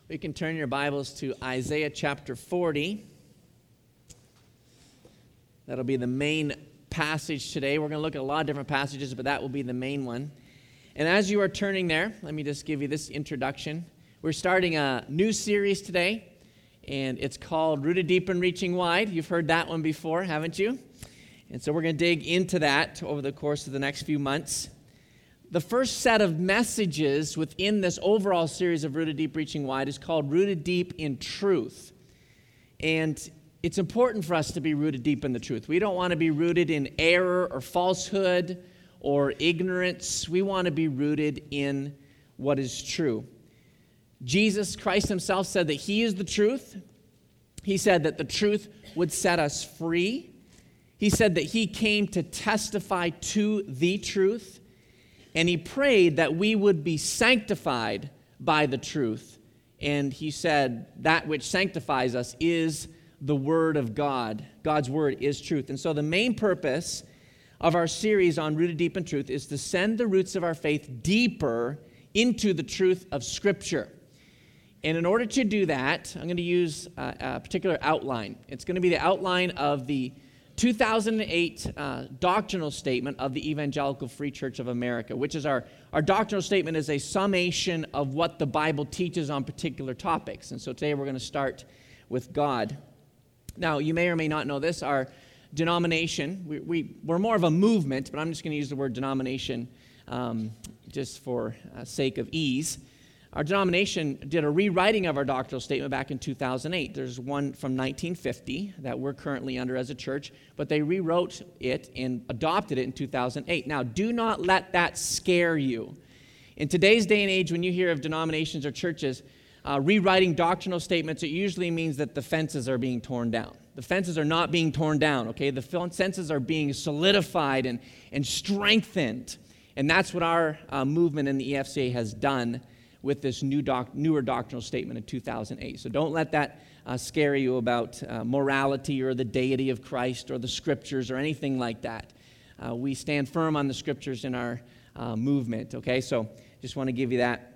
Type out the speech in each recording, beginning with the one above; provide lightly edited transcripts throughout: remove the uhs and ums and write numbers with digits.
We can turn your Bibles to Isaiah chapter 40. That'll be the main passage today. We're going to look at a lot of different passages, but that will be the main one. And as you are turning there, let me just give you this introduction. We're starting a new series today, and it's called Rooted Deep and Reaching Wide. You've heard that one before, haven't you? And so we're going to dig into that over the course of the next few months. The first set of messages within this overall series of Rooted Deep, Reaching Wide is called Rooted Deep in Truth. And it's important for us to be rooted deep in the truth. We don't want to be rooted in error or falsehood or ignorance. We want to be rooted in what is true. Jesus Christ himself said that he is the truth. He said that the truth would set us free. He said that he came to testify to the truth. And he prayed that we would be sanctified by the truth. And he said that which sanctifies us is the Word of God. God's Word is truth. And so the main purpose of our series on Rooted Deep in Truth is to send the roots of our faith deeper into the truth of Scripture. And in order to do that, I'm going to use a particular outline. It's going to be the outline of the 2008 doctrinal statement of the Evangelical Free Church of America, which is our doctrinal statement is a summation of what the Bible teaches on particular topics. And so today we're going to start with God. Now, you may or may not know this. Our denomination, we're more of a movement, but I'm just going to use the word denomination just for sake of ease. Our denomination did a rewriting of our doctrinal statement back in 2008. There's one from 1950 that we're currently under as a church, but they rewrote it and adopted it in 2008. Now, do not let that scare you. In today's day and age, when you hear of denominations or churches rewriting doctrinal statements, it usually means that the fences are being torn down. The fences are not being torn down, okay? The fences are being solidified and strengthened. And that's what our movement in the EFCA has done with this newer doctrinal statement in 2008. So don't let that scare you about morality or the deity of Christ or the Scriptures or anything like that. We stand firm on the Scriptures in our movement, okay? So just want to give you that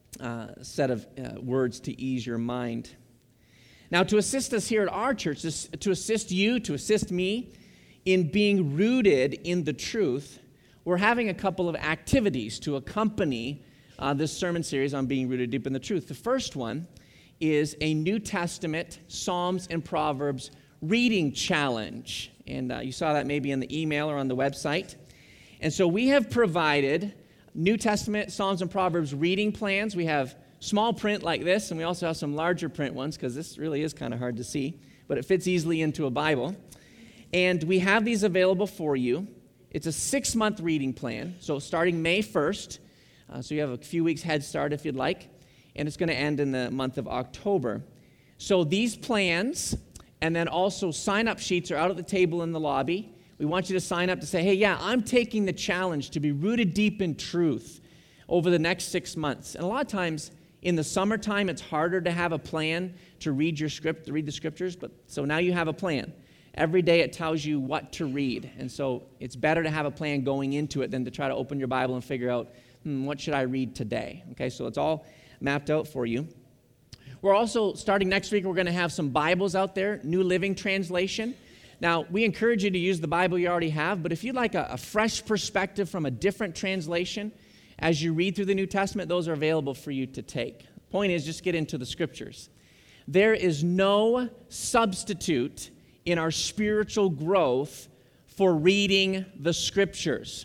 set of words to ease your mind. Now, to assist us here at our church, to assist you, to assist me in being rooted in the truth, we're having a couple of activities to accompany this sermon series on being rooted deep in the truth. The first one is a New Testament, Psalms and Proverbs reading challenge. And you saw that maybe in the email or on the website. And so we have provided New Testament, Psalms and Proverbs reading plans. We have small print like this, and we also have some larger print ones because this really is kind of hard to see, but it fits easily into a Bible. And we have these available for you. It's a 6-month reading plan, so starting May 1st, so you have a few weeks head start if you'd like, and it's going to end in the month of October. So these plans and then also sign-up sheets are out at the table in the lobby. We want you to sign up to say, hey, yeah, I'm taking the challenge to be rooted deep in truth over the next 6 months. And a lot of times in the summertime, it's harder to have a plan to read the Scriptures, but so now you have a plan. Every day it tells you what to read, and so it's better to have a plan going into it than to try to open your Bible and figure out, what should I read today? Okay, so it's all mapped out for you. We're also, starting next week, we're going to have some Bibles out there, New Living Translation. Now, we encourage you to use the Bible you already have, but if you'd like a fresh perspective from a different translation as you read through the New Testament, those are available for you to take. The point is, just get into the Scriptures. There is no substitute in our spiritual growth for reading the Scriptures.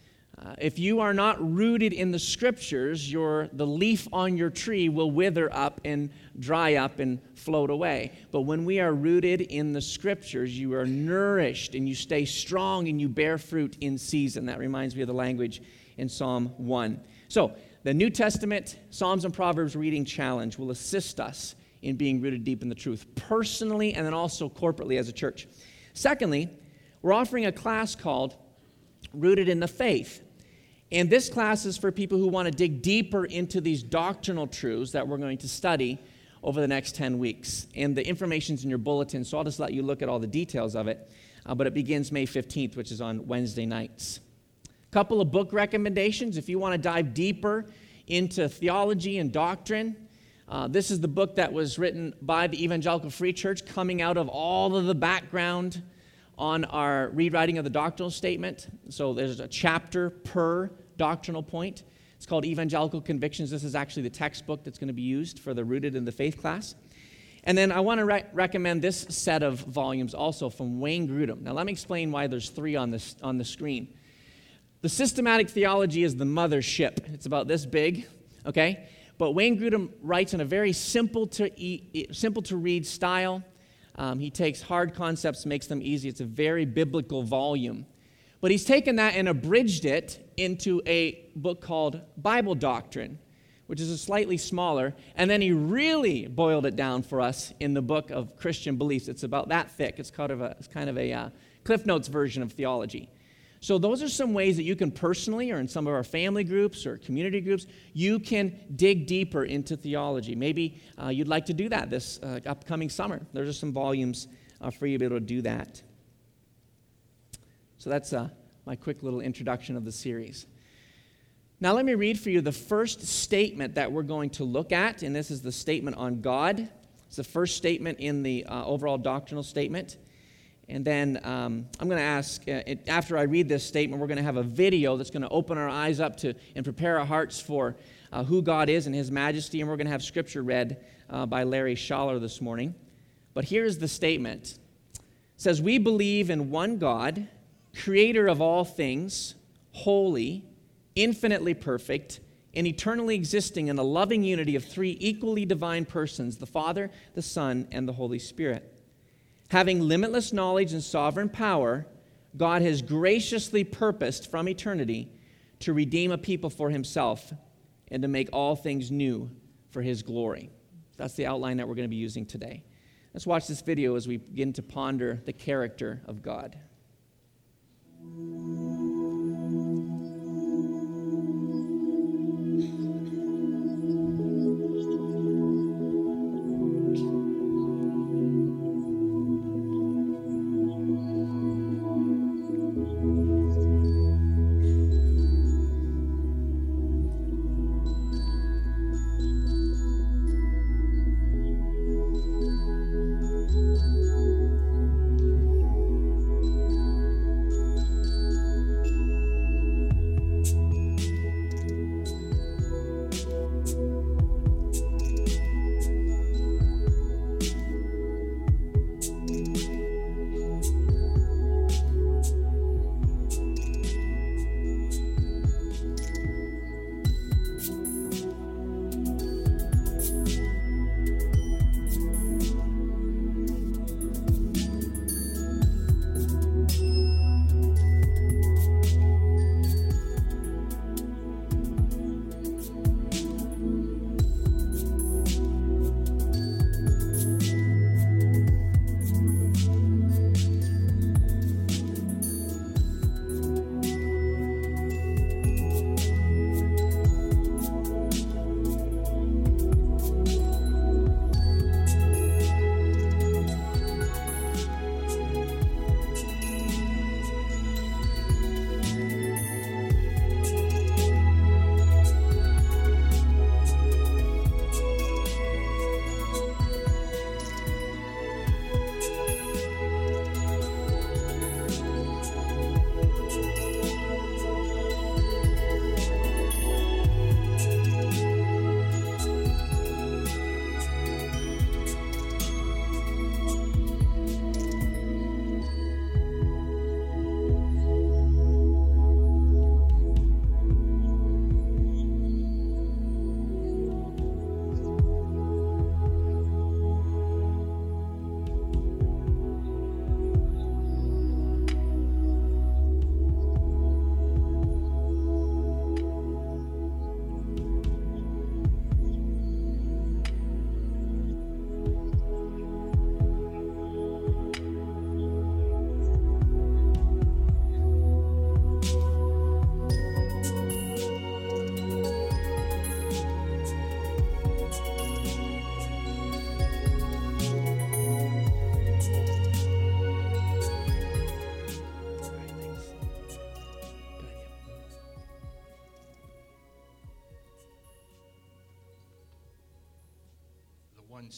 If you are not rooted in the Scriptures, the leaf on your tree will wither up and dry up and float away. But when we are rooted in the Scriptures, you are nourished and you stay strong and you bear fruit in season. That reminds me of the language in Psalm 1. So the New Testament, Psalms and Proverbs reading challenge will assist us in being rooted deep in the truth, personally and then also corporately as a church. Secondly, we're offering a class called Rooted in the Faith. And this class is for people who want to dig deeper into these doctrinal truths that we're going to study over the next 10 weeks. And the information's in your bulletin, so I'll just let you look at all the details of it. But it begins May 15th, which is on Wednesday nights. A couple of book recommendations. If you want to dive deeper into theology and doctrine, This is the book that was written by the Evangelical Free Church, coming out of all of the background on our rewriting of the doctrinal statement. So there's a chapter per doctrinal point. It's called Evangelical Convictions. This is actually the textbook that's going to be used for the Rooted in the Faith class. And then I want to recommend this set of volumes also from Wayne Grudem. Now let me explain why there's 3 on the screen. The Systematic Theology is the mothership. It's about this big, okay? But Wayne Grudem writes in a very simple to read style. He takes hard concepts, makes them easy. It's a very biblical volume. But he's taken that and abridged it into a book called Bible Doctrine, which is a slightly smaller, and then he really boiled it down for us in the book of Christian Beliefs. It's about that thick. It's kind of a Cliff Notes version of theology. So those are some ways that you can personally, or in some of our family groups or community groups, you can dig deeper into theology. Maybe you'd like to do that this upcoming summer. There's just some volumes for you to be able to do that. So that's my quick little introduction of the series. Now let me read for you the first statement that we're going to look at, and this is the statement on God. It's the first statement in the overall doctrinal statement. And then I'm going to ask, after I read this statement, we're going to have a video that's going to open our eyes up to and prepare our hearts for who God is and His majesty, and we're going to have scripture read by Larry Schaller this morning. But here's the statement. It says, "We believe in one God, creator of all things, holy, infinitely perfect, and eternally existing in a loving unity of 3 equally divine persons, the Father, the Son, and the Holy Spirit. Having limitless knowledge and sovereign power, God has graciously purposed from eternity to redeem a people for Himself and to make all things new for His glory." That's the outline that we're going to be using today. Let's watch this video as we begin to ponder the character of God.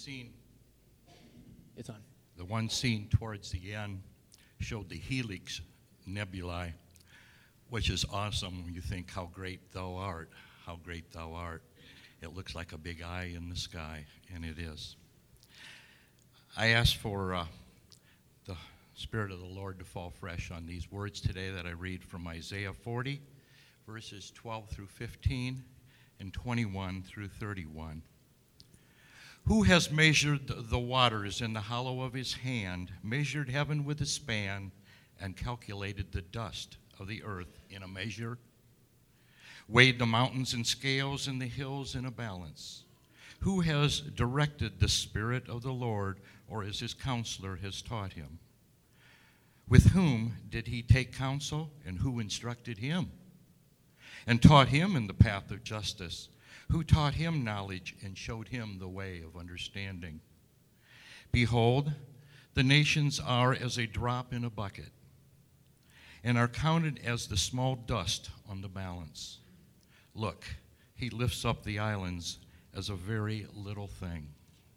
scene, It's on. the one scene towards the end showed the Helix Nebulae, which is awesome when you think how great thou art, how great thou art. It looks like a big eye in the sky, and it is. I ask for the Spirit of the Lord to fall fresh on these words today that I read from Isaiah 40, verses 12 through 15 and 21 through 31. Who has measured the waters in the hollow of his hand, measured heaven with a span, and calculated the dust of the earth in a measure? Weighed the mountains in scales and the hills in a balance? Who has directed the Spirit of the Lord, or as his counselor has taught him? With whom did he take counsel, and who instructed him? And taught him in the path of justice? Who taught him knowledge and showed him the way of understanding? Behold, the nations are as a drop in a bucket, and are counted as the small dust on the balance. Look, he lifts up the islands as a very little thing.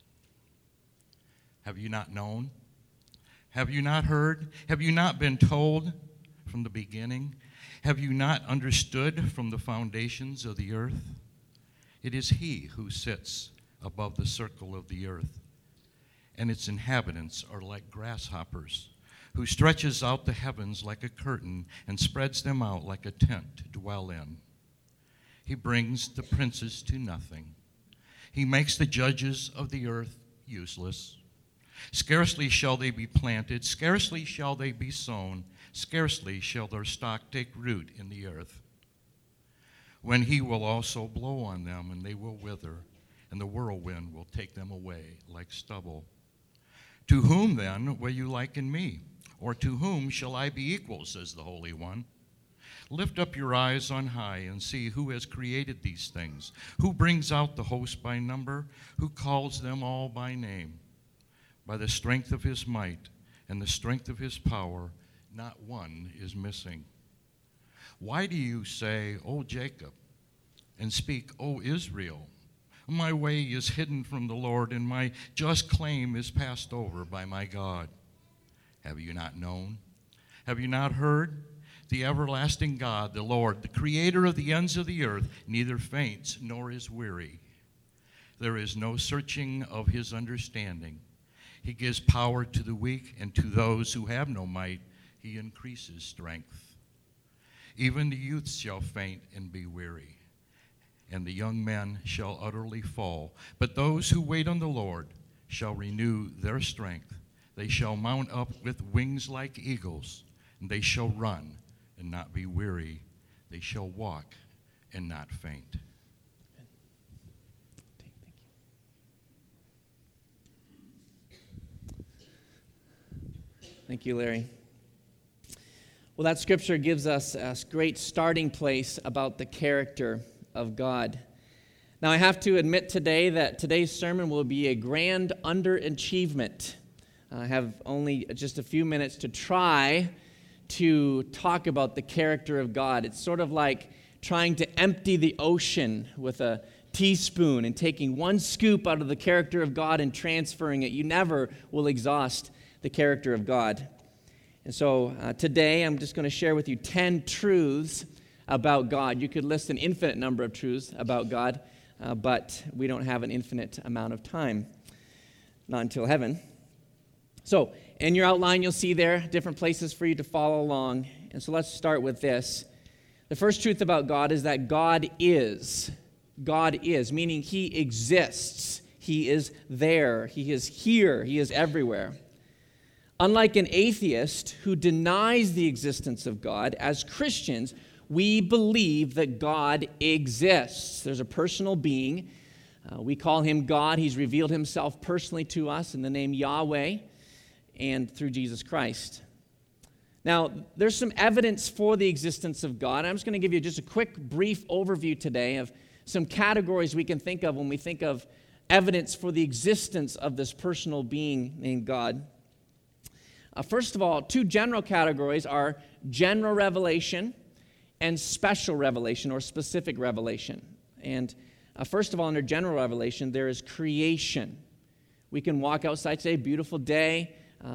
Have you not known? Have you not heard? Have you not been told from the beginning? Have you not understood from the foundations of the earth? It is he who sits above the circle of the earth, and its inhabitants are like grasshoppers, who stretches out the heavens like a curtain and spreads them out like a tent to dwell in. He brings the princes to nothing. He makes the judges of the earth useless. Scarcely shall they be planted, scarcely shall they be sown, scarcely shall their stock take root in the earth. When he will also blow on them, and they will wither, and the whirlwind will take them away like stubble. To whom then will you liken me? Or to whom shall I be equal, says the Holy One? Lift up your eyes on high and see who has created these things, who brings out the host by number, who calls them all by name. By the strength of his might and the strength of his power, not one is missing. Why do you say, O Jacob, and speak, O Israel? My way is hidden from the Lord, and my just claim is passed over by my God. Have you not known? Have you not heard? The everlasting God, the Lord, the creator of the ends of the earth, neither faints nor is weary. There is no searching of his understanding. He gives power to the weak, and to those who have no might, he increases strength. Even the youths shall faint and be weary, and the young men shall utterly fall. But those who wait on the Lord shall renew their strength. They shall mount up with wings like eagles, and they shall run and not be weary. They shall walk and not faint. Thank you, Larry. Well, that scripture gives us a great starting place about the character of God. Now, I have to admit today that today's sermon will be a grand underachievement. I have only just a few minutes to try to talk about the character of God. It's sort of like trying to empty the ocean with a teaspoon and taking one scoop out of the character of God and transferring it. You never will exhaust the character of God. And so today I'm just going to share with you 10 truths about God. You could list an infinite number of truths about God, but we don't have an infinite amount of time, not until heaven. So in your outline, you'll see there different places for you to follow along. And so let's start with this. The first truth about God is that God is. God is, meaning he exists. He is there. He is here. He is everywhere. Unlike an atheist who denies the existence of God, as Christians, we believe that God exists. There's a personal being. We call him God. He's revealed himself personally to us in the name Yahweh and through Jesus Christ. Now, there's some evidence for the existence of God. I'm just going to give you just a quick, brief overview today of some categories we can think of when we think of evidence for the existence of this personal being named God. First of all, two general categories are general revelation and special revelation or specific revelation. And first of all, under general revelation, there is creation. We can walk outside today, beautiful day,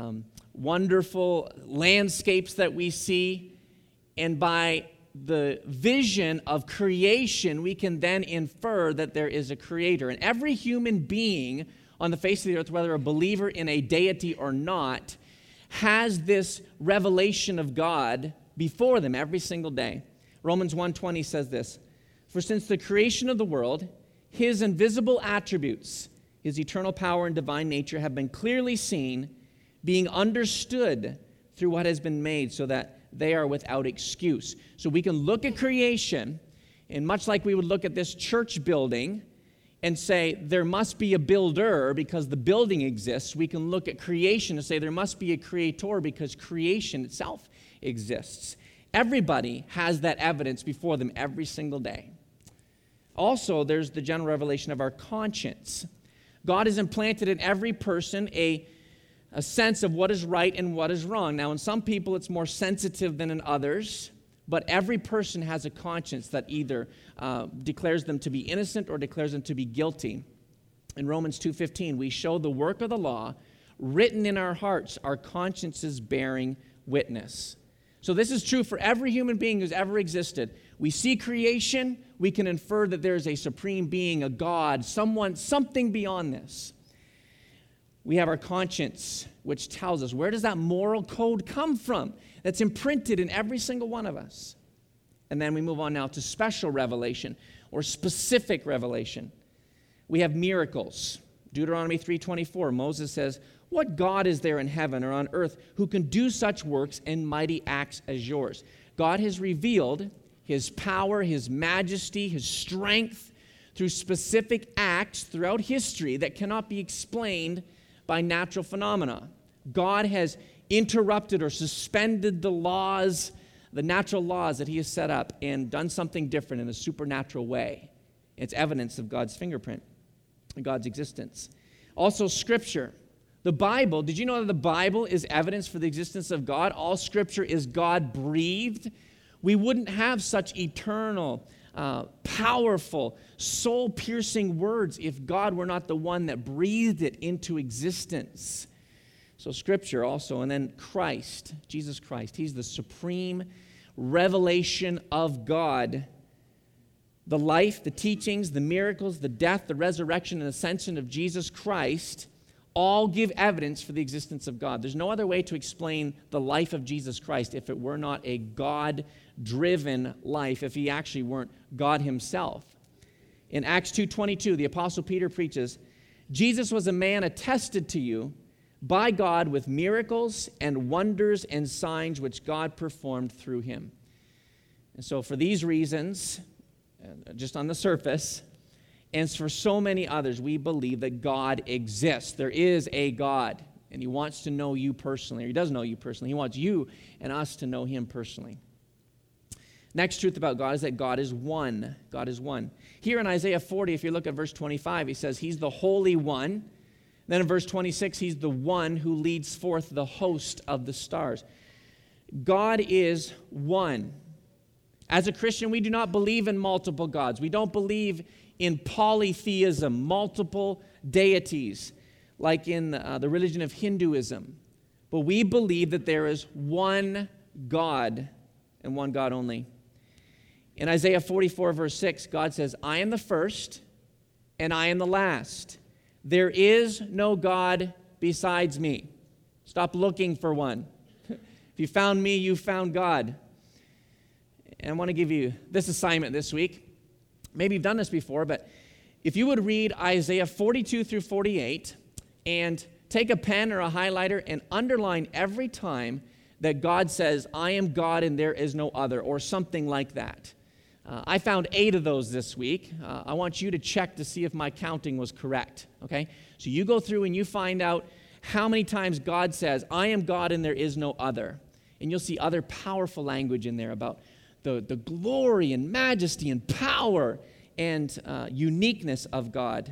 wonderful landscapes that we see, and by the vision of creation, we can then infer that there is a creator. And every human being on the face of the earth, whether a believer in a deity or not, has this revelation of God before them every single day. Romans 1:20 says this, "For since the creation of the world, his invisible attributes, his eternal power and divine nature have been clearly seen, being understood through what has been made, so that they are without excuse." So we can look at creation, and much like we would look at this church building and say there must be a builder because the building exists, we can look at creation and say there must be a creator because creation itself exists. Everybody has that evidence before them every single day. Also, there's the general revelation of our conscience. God has implanted in every person a sense of what is right and what is wrong. Now, in some people, it's more sensitive than in others, but every person has a conscience that either declares them to be innocent or declares them to be guilty. In Romans 2:15, we show the work of the law written in our hearts, our consciences bearing witness. So this is true for every human being who's ever existed. We see creation, we can infer that there is a supreme being, a God, someone, something beyond this. We have our conscience, which tells us, where does that moral code come from? That's imprinted in every single one of us. And then we move on now to special revelation or specific revelation. We have miracles. Deuteronomy 3:24, Moses says, "What God is there in heaven or on earth who can do such works and mighty acts as yours?" God has revealed his power, his majesty, his strength through specific acts throughout history that cannot be explained by natural phenomena. God has interrupted or suspended the laws, the natural laws that he has set up, and done something different in a supernatural way. It's evidence of God's fingerprint, God's existence. Also, Scripture. The Bible, did you know that the Bible is evidence for the existence of God? All Scripture is God-breathed. We wouldn't have such eternal, powerful, soul-piercing words if God were not the one that breathed it into existence. So Scripture also, and then Christ, Jesus Christ. He's the supreme revelation of God. The life, the teachings, the miracles, the death, the resurrection, and ascension of Jesus Christ all give evidence for the existence of God. There's no other way to explain the life of Jesus Christ if it were not a God-driven life, if he actually weren't God himself. In Acts 2:22, the Apostle Peter preaches, "Jesus was a man attested to you by God with miracles and wonders and signs which God performed through him." And so for these reasons, just on the surface, and for so many others, we believe that God exists. There is a God, and he wants to know you personally, or he does know you personally. He wants you and us to know him personally. Next truth about God is that God is one. God is one. Here in Isaiah 40, if you look at verse 25, he says he's the Holy One. Then in verse 26, he's the one who leads forth the host of the stars. God is one. As a Christian, we do not believe in multiple gods. We don't believe in polytheism, multiple deities, like in the religion of Hinduism. But we believe that there is one God and one God only. In Isaiah 44, verse 6, God says, "I am the first and I am the last. There is no God besides me." Stop looking for one. If you found me, you found God. And I want to give you this assignment this week. Maybe you've done this before, but if you would read Isaiah 42 through 48 and take a pen or a highlighter and underline every time that God says, "I am God and there is no other," or something like that. I found 8 of those this week. I want you to check to see if my counting was correct, okay? So you go through and you find out how many times God says, "I am God and there is no other." And you'll see other powerful language in there about the glory and majesty and power and uniqueness of God.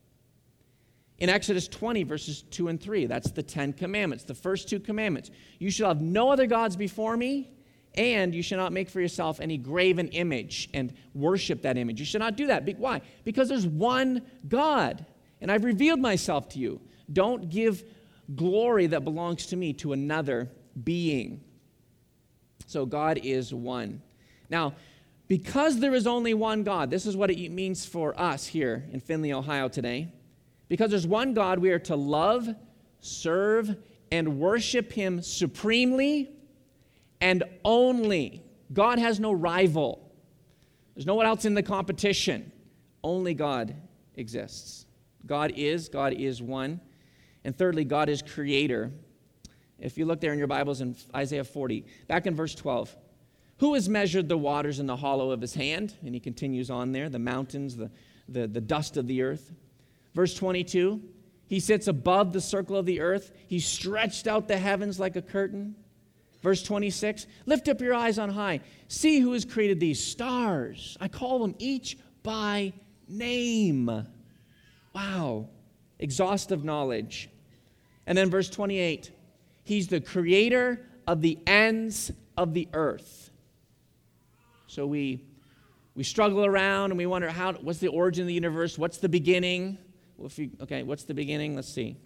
In Exodus 20, verses 2 and 3, that's the 10 commandments, the first 2 commandments. "You shall have no other gods before me, and you shall not make for yourself any graven image and worship that image." You should not do that. Why? Because there's one God, and I've revealed myself to you. Don't give glory that belongs to me to another being. So God is one. Now, because there is only one God, this is what it means for us here in Findlay, Ohio today. Because there's one God, we are to love, serve, and worship him supremely and only. God has no rival. There's no one else in the competition. Only God exists. God is one. And thirdly, God is creator. If you look there in your Bibles in Isaiah 40, back in verse 12, who has measured the waters in the hollow of his hand? And he continues on there, the mountains, the dust of the earth. Verse 22, he sits above the circle of the earth. He stretched out the heavens like a curtain. Verse 26, lift up your eyes on high. See who has created these stars. I call them each by name. Wow. Exhaustive knowledge. And then verse 28, he's the creator of the ends of the earth. So we struggle around and we wonder, what's the origin of the universe? What's the beginning? Well, what's the beginning? Let's see.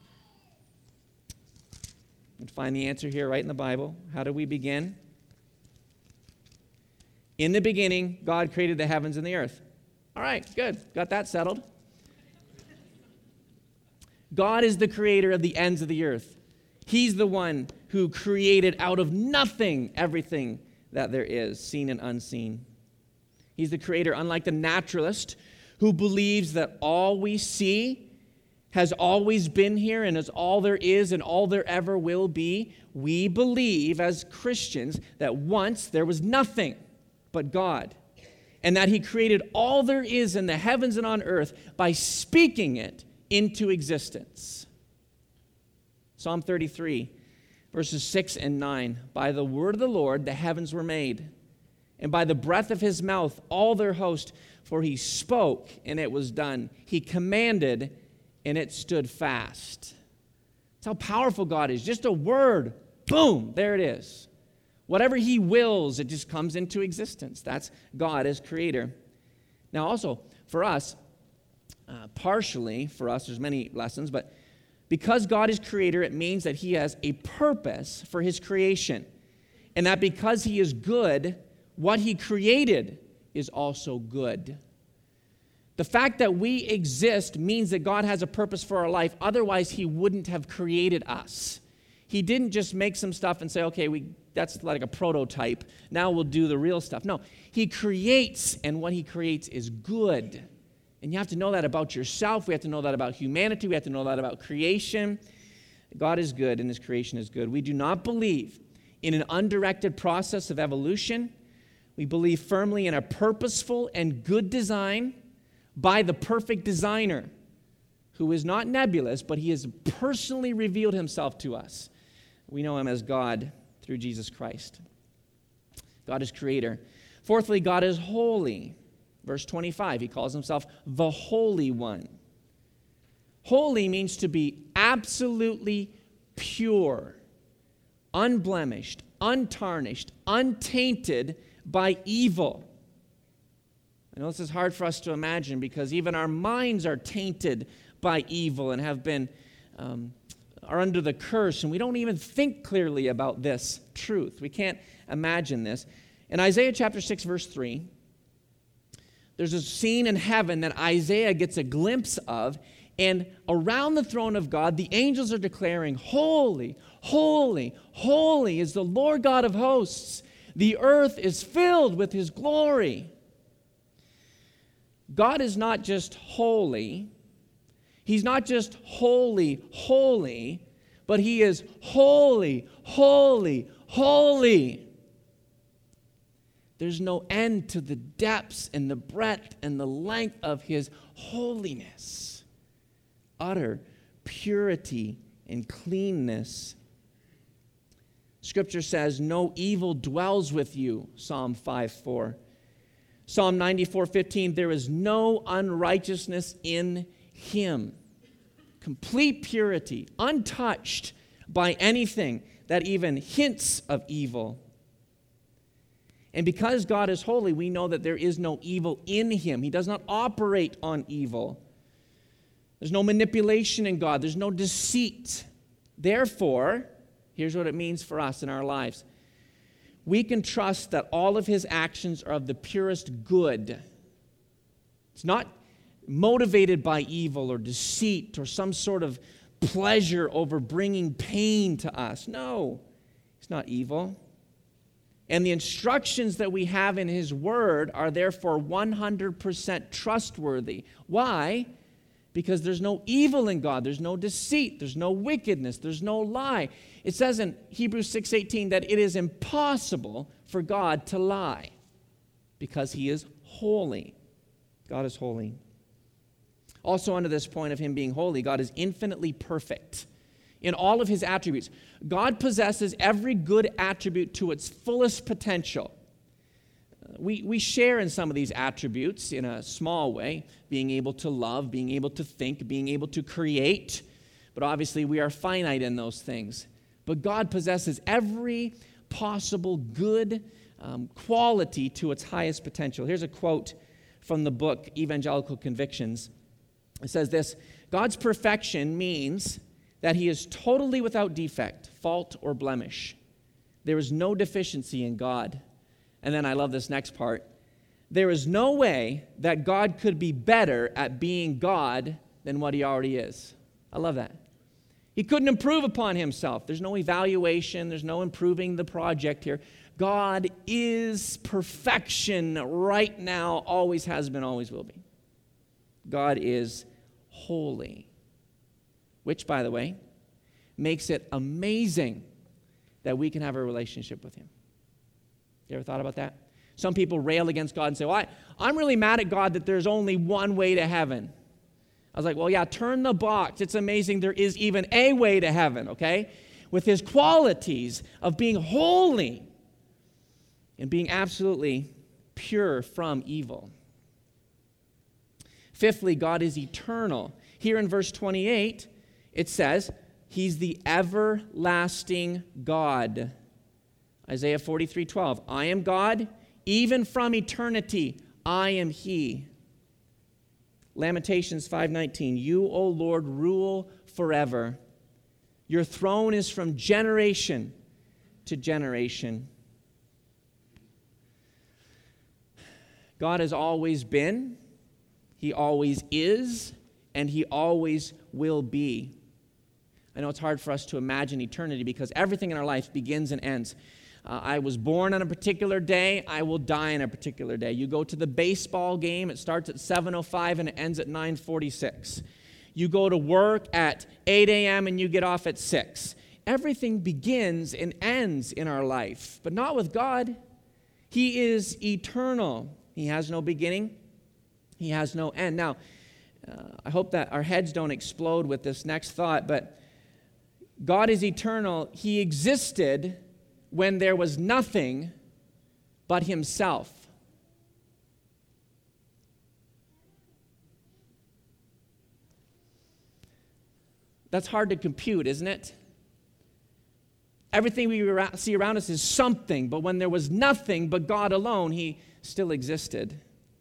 And find the answer here right in the Bible. How do we begin? In the beginning, God created the heavens and the earth. All right, good. Got that settled. God is the creator of the ends of the earth. He's the one who created out of nothing everything that there is, seen and unseen. He's the creator, unlike the naturalist who believes that all we see has always been here and is all there is and all there ever will be. We believe as Christians that once there was nothing but God, and that he created all there is in the heavens and on earth by speaking it into existence. Psalm 33, verses 6 and 9. By the word of the Lord the heavens were made, and by the breath of his mouth all their host. For he spoke, and it was done. He commanded, and it stood fast. That's how powerful God is. Just a word, boom, there it is. Whatever he wills, it just comes into existence. That's God as creator. Now also, for us, partially for us, there's many lessons, but because God is creator, it means that he has a purpose for his creation. And that because he is good, what he created is also good. The fact that we exist means that God has a purpose for our life. Otherwise, he wouldn't have created us. He didn't just make some stuff and say, okay, that's like a prototype. Now we'll do the real stuff. No, he creates, and what he creates is good. And you have to know that about yourself. We have to know that about humanity. We have to know that about creation. God is good, and his creation is good. We do not believe in an undirected process of evolution. We believe firmly in a purposeful and good design by the perfect designer, who is not nebulous, but he has personally revealed himself to us. We know him as God through Jesus Christ. God is creator. Fourthly, God is holy. Verse 25, he calls himself the Holy One. Holy means to be absolutely pure, unblemished, untarnished, untainted by evil. I know this is hard for us to imagine because even our minds are tainted by evil and have been are under the curse, and we don't even think clearly about this truth. We can't imagine this. In Isaiah chapter 6, verse 3, there's a scene in heaven that Isaiah gets a glimpse of, and around the throne of God, the angels are declaring, holy, holy, holy is the Lord God of hosts. The earth is filled with his glory. God is not just holy. He's not just holy, holy, but he is holy, holy, holy. There's no end to the depths and the breadth and the length of his holiness. Utter purity and cleanness. Scripture says, no evil dwells with you, Psalm 5:4. Psalm 94:15, there is no unrighteousness in him. Complete purity, untouched by anything that even hints of evil. And because God is holy, we know that there is no evil in him. He does not operate on evil. There's no manipulation in God. There's no deceit. Therefore, here's what it means for us in our lives. We can trust that all of his actions are of the purest good. It's not motivated by evil or deceit or some sort of pleasure over bringing pain to us. No, it's not evil. And the instructions that we have in his word are therefore 100% trustworthy. Why? Because there's no evil in God. There's no deceit. There's no wickedness. There's no lie. It says in Hebrews 6:18 that it is impossible for God to lie because he is holy. God is holy. Also, under this point of him being holy, God is infinitely perfect in all of his attributes. God possesses every good attribute to its fullest potential. We share in some of these attributes in a small way, being able to love, being able to think, being able to create. But obviously, we are finite in those things. But God possesses every possible good quality to its highest potential. Here's a quote from the book Evangelical Convictions. It says this: God's perfection means that he is totally without defect, fault, or blemish. There is no deficiency in God. And then I love this next part. There is no way that God could be better at being God than what he already is. I love that. He couldn't improve upon himself. There's no evaluation. There's no improving the project here. God is perfection right now, always has been, always will be. God is holy, which, by the way, makes it amazing that we can have a relationship with him. You ever thought about that? Some people rail against God and say, well, I'm really mad at God that there's only one way to heaven. I was like, well, yeah, turn the box. It's amazing there is even a way to heaven, okay? With his qualities of being holy and being absolutely pure from evil. Fifthly, God is eternal. Here in verse 28, it says, he's the everlasting God. Isaiah 43:12, I am God, even from eternity, I am he. Lamentations 5:19, you, O Lord, rule forever. Your throne is from generation to generation. God has always been, he always is, and he always will be. I know it's hard for us to imagine eternity because everything in our life begins and ends. I was born on a particular day, I will die on a particular day. You go to the baseball game, it starts at 7:05 and it ends at 9:46. You go to work at 8 a.m. and you get off at 6. Everything begins and ends in our life, but not with God. He is eternal. He has no beginning. He has no end. Now, I hope that our heads don't explode with this next thought, but God is eternal. He existed when there was nothing but himself. That's hard to compute, isn't it? Everything we see around us is something, but when there was nothing but God alone, he still existed.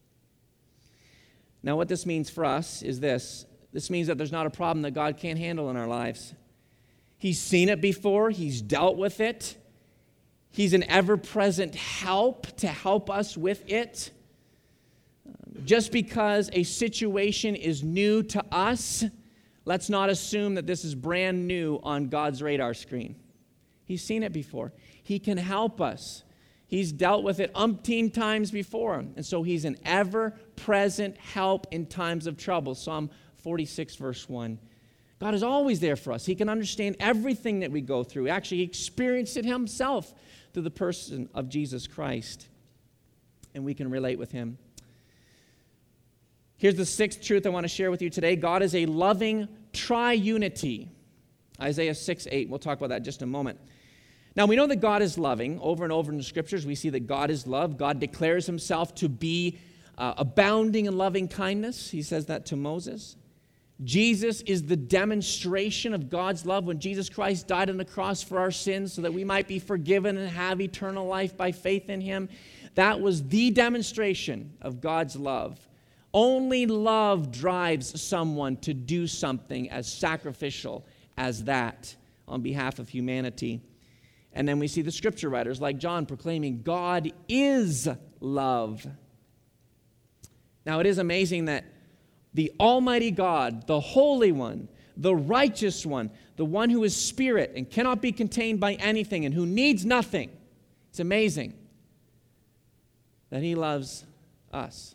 Now, what this means for us is this. This means that there's not a problem that God can't handle in our lives. He's seen it before. He's dealt with it. He's an ever-present help to help us with it. Just because a situation is new to us, let's not assume that this is brand new on God's radar screen. He's seen it before. He can help us. He's dealt with it umpteen times before. And so he's an ever-present help in times of trouble. Psalm 46, verse 1. God is always there for us. He can understand everything that we go through. Actually, he experienced it himself through the person of Jesus Christ. And we can relate with him. Here's the sixth truth I want to share with you today. God is a loving triunity. Isaiah 6:8. We'll talk about that in just a moment. Now, we know that God is loving. Over and over in the Scriptures, we see that God is love. God declares himself to be abounding in loving kindness. He says that to Moses. Jesus is the demonstration of God's love when Jesus Christ died on the cross for our sins so that we might be forgiven and have eternal life by faith in him. That was the demonstration of God's love. Only love drives someone to do something as sacrificial as that on behalf of humanity. And then we see the scripture writers like John proclaiming God is love. Now it is amazing that the Almighty God, the Holy One, the righteous one, the one who is spirit and cannot be contained by anything and who needs nothing, it's amazing that he loves us.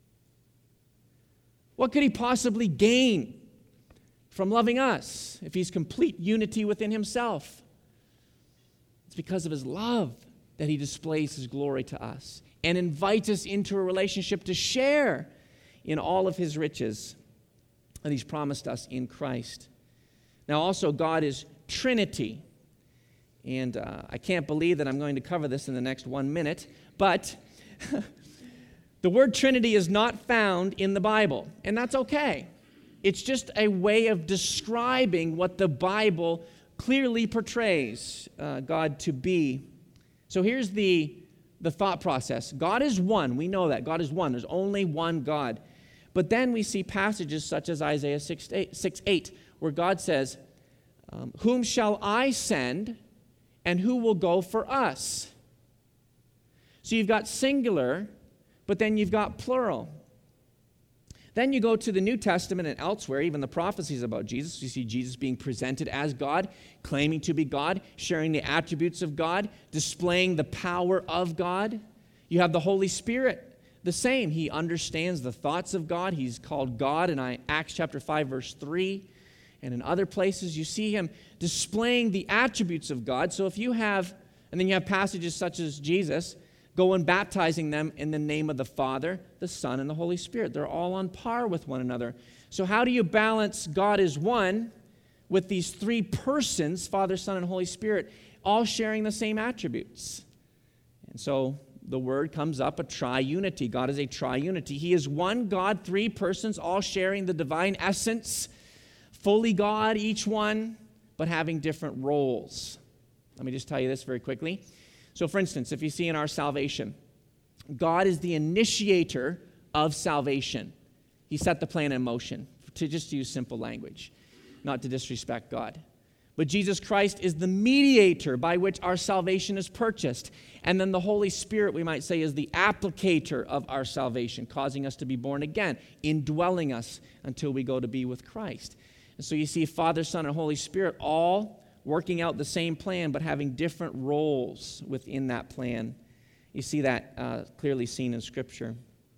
What could he possibly gain from loving us if he's complete unity within himself? It's because of his love that he displays his glory to us and invites us into a relationship to share in all of his riches that he's promised us in Christ. Now also, God is Trinity. And I can't believe that I'm going to cover this in the next 1 minute, but the word Trinity is not found in the Bible, and that's okay. It's just a way of describing what the Bible clearly portrays God to be. So here's the thought process. God is one. We know that. God is one. There's only one God. But then we see passages such as Isaiah 6:8, where God says, whom shall I send, and who will go for us? So you've got singular, but then you've got plural. Then you go to the New Testament and elsewhere, even the prophecies about Jesus. You see Jesus being presented as God, claiming to be God, sharing the attributes of God, displaying the power of God. You have the Holy Spirit, the same. He understands the thoughts of God. He's called God in Acts chapter 5, verse 3. And in other places, you see him displaying the attributes of God. So if you have, and then you have passages such as Jesus, go and baptizing them in the name of the Father, the Son, and the Holy Spirit. They're all on par with one another. So how do you balance God is one with these three persons, Father, Son, and Holy Spirit, all sharing the same attributes? And so the word comes up, a triunity. God is a triunity. He is one God, three persons, all sharing the divine essence, fully God, each one, but having different roles. Let me just tell you this very quickly. So, for instance, if you see in our salvation, God is the initiator of salvation. He set the plan in motion, to just use simple language, not to disrespect God. But Jesus Christ is the mediator by which our salvation is purchased. And then the Holy Spirit, we might say, is the applicator of our salvation, causing us to be born again, indwelling us until we go to be with Christ. And so you see Father, Son, and Holy Spirit all working out the same plan, but having different roles within that plan. You see that clearly seen in Scripture.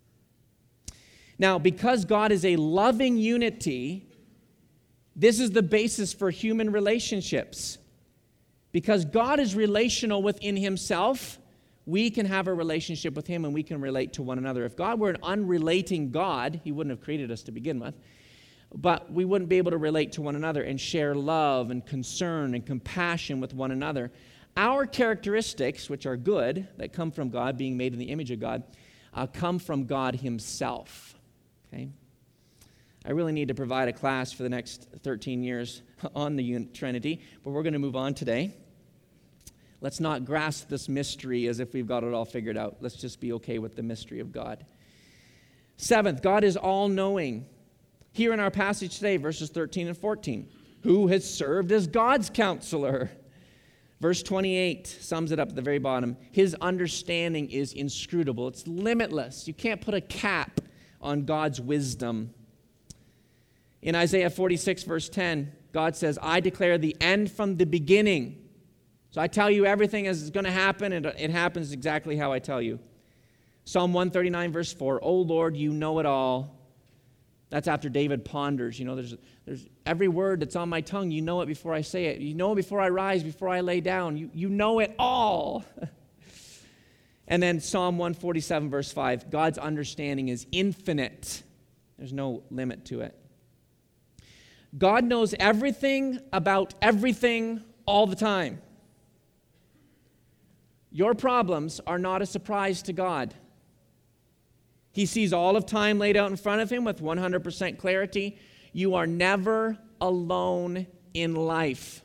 Now, because God is a loving unity, this is the basis for human relationships. Because God is relational within himself, we can have a relationship with him and we can relate to one another. If God were an unrelating God, he wouldn't have created us to begin with. But we wouldn't be able to relate to one another and share love and concern and compassion with one another. Our characteristics, which are good, that come from God, being made in the image of God, come from God himself. Okay? I really need to provide a class for the next 13 years on the Trinity, but we're going to move on today. Let's not grasp this mystery as if we've got it all figured out. Let's just be okay with the mystery of God. Seventh, God is all-knowing. Here in our passage today, verses 13 and 14, who has served as God's counselor? Verse 28 sums it up at the very bottom. His understanding is inscrutable. It's limitless. You can't put a cap on God's wisdom. In Isaiah 46, verse 10, God says, I declare the end from the beginning. So I tell you everything as it's going to happen, and it happens exactly how I tell you. Psalm 139, verse 4, O Lord, you know it all. That's after David ponders. You know, there's every word that's on my tongue, you know it before I say it. You know it before I rise, before I lay down. You know it all. And then Psalm 147, verse 5, God's understanding is infinite. There's no limit to it. God knows everything about everything all the time. Your problems are not a surprise to God. He sees all of time laid out in front of him with 100% clarity. You are never alone in life.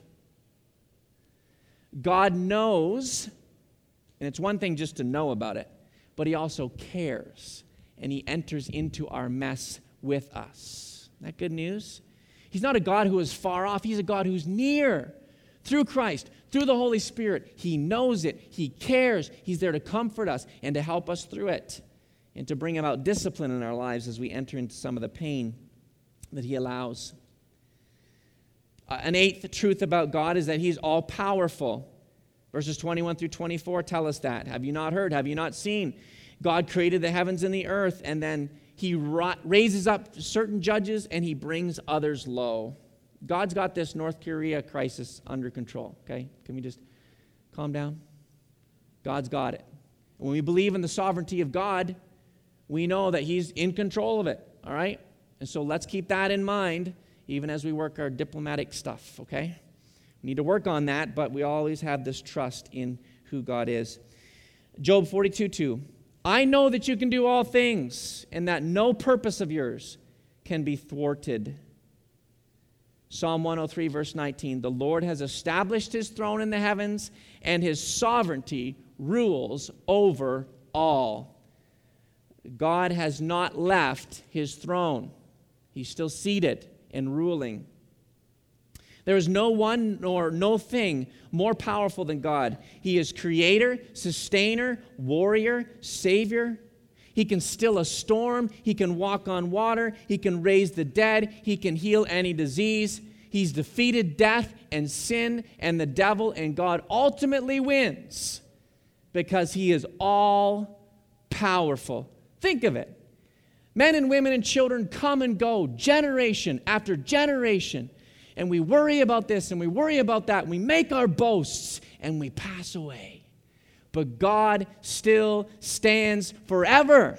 God knows, and it's one thing just to know about it, but he also cares. and he enters into our mess with us. Isn't that good news? He's not a God who is far off. He's a God who's near. Through Christ, through the Holy Spirit, he knows it. He cares. He's there to comfort us and to help us through it and to bring about discipline in our lives as we enter into some of the pain that he allows. An eighth truth about God is that he's all-powerful. Verses 21 through 24 tell us that. Have you not heard? Have you not seen? God created the heavens and the earth, and then he raises up certain judges and he brings others low. God's got this North Korea crisis under control, okay? Can we just calm down? God's got it. When we believe in the sovereignty of God, we know that he's in control of it, all right? And so let's keep that in mind even as we work our diplomatic stuff, okay? We need to work on that, but we always have this trust in who God is. Job 42:2. I know that you can do all things, and that no purpose of yours can be thwarted. Psalm 103, verse 19. The Lord has established his throne in the heavens, and his sovereignty rules over all. God has not left his throne. He's still seated and ruling. There is no one nor no thing more powerful than God. He is creator, sustainer, warrior, savior. He can still a storm. He can walk on water. He can raise the dead. He can heal any disease. He's defeated death and sin and the devil, and God ultimately wins because he is all powerful. Think of it. Men and women and children come and go generation after generation. And we worry about this and we worry about that. And we make our boasts and we pass away. But God still stands forever.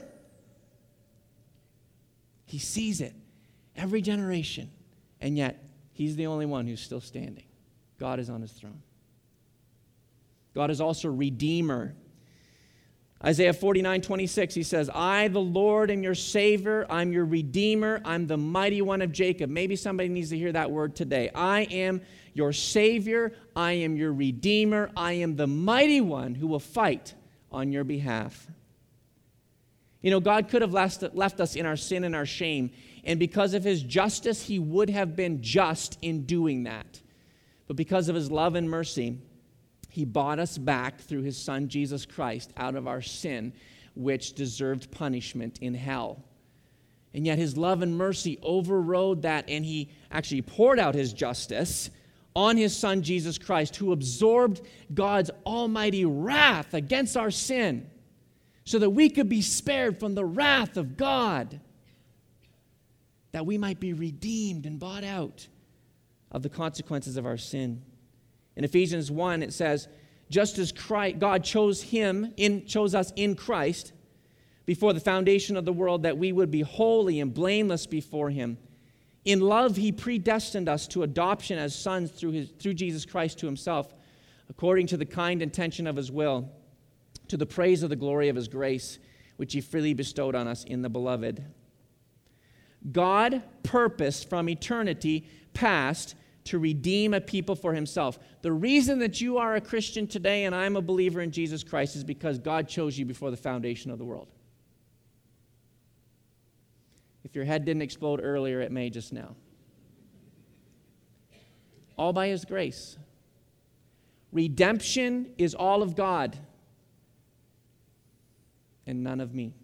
He sees it every generation. And yet, he's the only one who's still standing. God is on his throne. God is also Redeemer. Isaiah 49:26, he says, I, the Lord, am your Savior. I'm your Redeemer. I'm the mighty one of Jacob. Maybe somebody needs to hear that word today. I am your Savior. I am your Redeemer. I am the mighty one who will fight on your behalf. You know, God could have left us in our sin and our shame, and because of his justice, he would have been just in doing that. But because of his love and mercy, he bought us back through his son, Jesus Christ, out of our sin, which deserved punishment in hell. And yet his love and mercy overrode that, and he actually poured out his justice on his son, Jesus Christ, who absorbed God's almighty wrath against our sin so that we could be spared from the wrath of God, that we might be redeemed and bought out of the consequences of our sin. In Ephesians 1, it says, just as God chose us in Christ before the foundation of the world, that we would be holy and blameless before him. In love, he predestined us to adoption as sons through Jesus Christ to himself, according to the kind intention of his will, to the praise of the glory of his grace, which he freely bestowed on us in the beloved. God purposed from eternity past to redeem a people for himself. The reason that you are a Christian today and I'm a believer in Jesus Christ is because God chose you before the foundation of the world. If your head didn't explode earlier, it may just now. All by his grace. Redemption is all of God and none of me.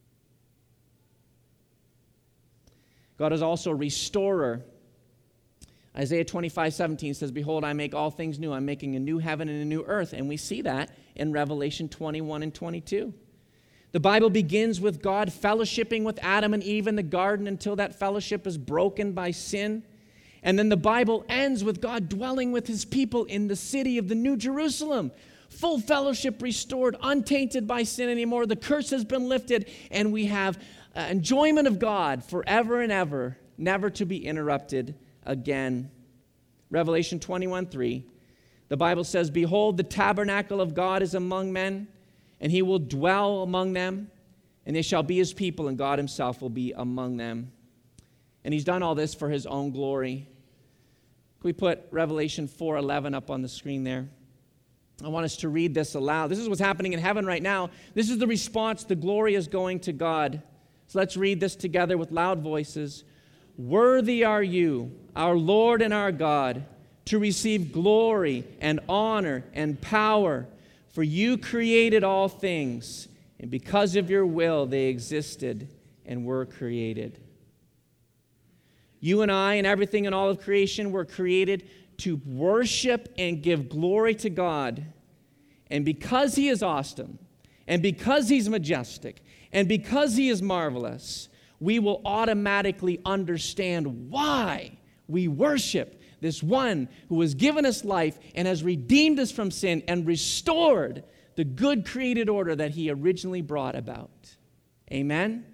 God is also a restorer. Isaiah 25:17 says, behold, I make all things new. I'm making a new heaven and a new earth. And we see that in Revelation 21 and 22. The Bible begins with God fellowshipping with Adam and Eve in the garden until that fellowship is broken by sin. And then the Bible ends with God dwelling with his people in the city of the New Jerusalem. Full fellowship restored, untainted by sin anymore. The curse has been lifted, and we have enjoyment of God forever and ever, never to be interrupted again. Revelation 21:3, the Bible says, behold, the tabernacle of God is among men, and he will dwell among them, and they shall be his people, and God himself will be among them. And he's done all this for his own glory. Can we put Revelation 4:11 up on the screen there? I want us to read this aloud. This is what's happening in heaven right now. This is the response. The glory is going to God. So let's read this together with loud voices. Worthy are you, our Lord and our God, to receive glory and honor and power, for you created all things, and because of your will they existed and were created. You and I and everything in all of creation were created to worship and give glory to God. And because He is awesome, and because He's majestic, and because He is marvelous, we will automatically understand why we worship this one who has given us life and has redeemed us from sin and restored the good created order that He originally brought about. Amen?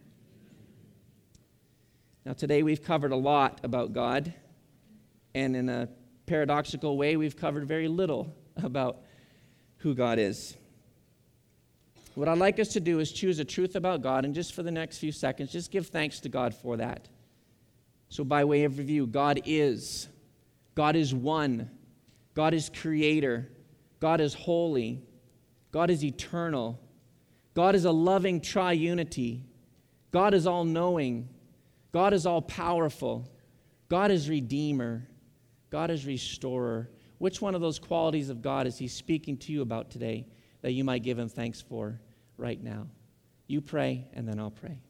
Now, today we've covered a lot about God, and in a paradoxical way, we've covered very little about who God is. What I'd like us to do is choose a truth about God, and just for the next few seconds, just give thanks to God for that. So by way of review, God is one. God is creator. God is holy. God is eternal. God is a loving triunity. God is all-knowing. God is all-powerful. God is redeemer. God is restorer. Which one of those qualities of God is He speaking to you about today that you might give Him thanks for right now? You pray, and then I'll pray.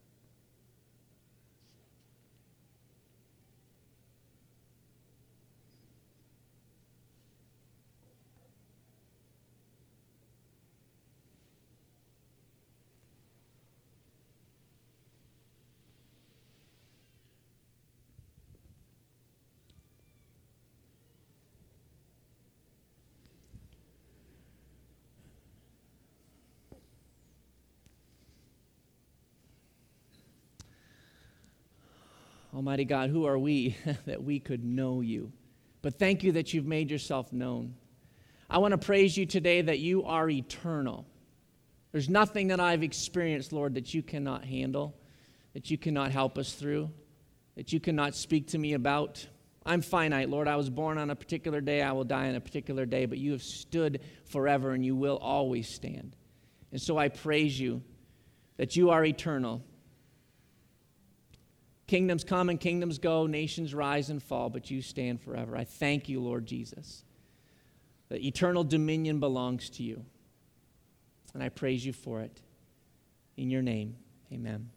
Almighty God, who are we that we could know you? But thank you that you've made yourself known. I want to praise you today that you are eternal. There's nothing that I've experienced, Lord, that you cannot handle, that you cannot help us through, that you cannot speak to me about. I'm finite, Lord. I was born on a particular day. I will die on a particular day, but you have stood forever and you will always stand. And so I praise you that you are eternal. Kingdoms come and kingdoms go, nations rise and fall, but you stand forever. I thank you, Lord Jesus, that eternal dominion belongs to you. And I praise you for it. In your name, amen.